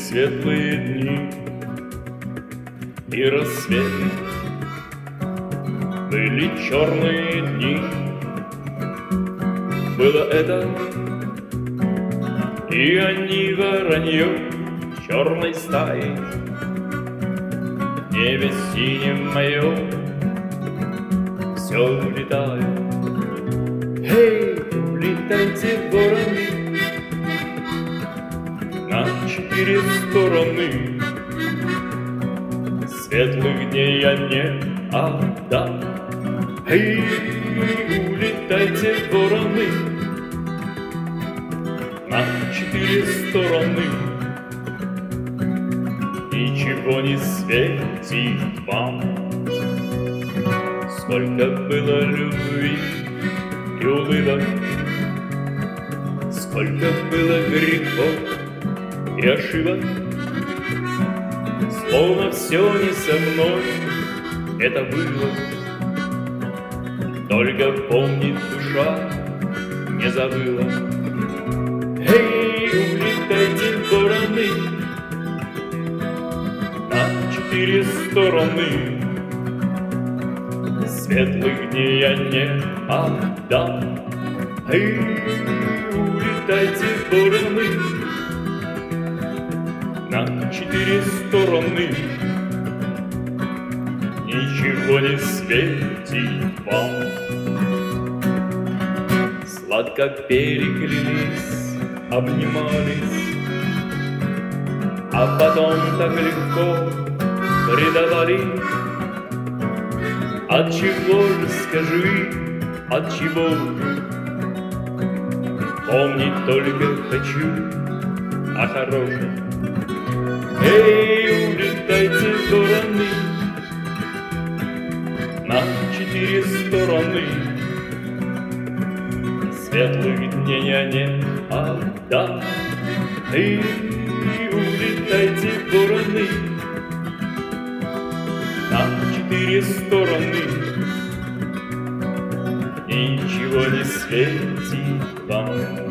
светлые дни и рассветы, были черные дни. Было это, и они воронье черной стаи. В небе синем моем все улетает. Эй, улетайте, вороны, на 4 стороны. Светлых дней я не отдам. Эй, улетайте, вороны, на 4 стороны. Ничего не светит вам. Сколько было любви и улыбок, сколько было грехов и ошибок. Словно все не со мной это было. Только помнит душа, не забыла. Эй, улетайте, вороны, на 4 стороны. Светлых дней я не отдам. Эй, улетайте, вороны, на 4 стороны. Ничего не светит вам. Сладко переклялись, обнимались, а потом так легко предавали. Отчего же, скажи, отчего же? Помнить только хочу о хорошем. Эй, улетайте, вороны, на 4 стороны. Светлых дней я не отдам. Эй, улетайте, вороны, на 4 стороны. Ничего не светит вам.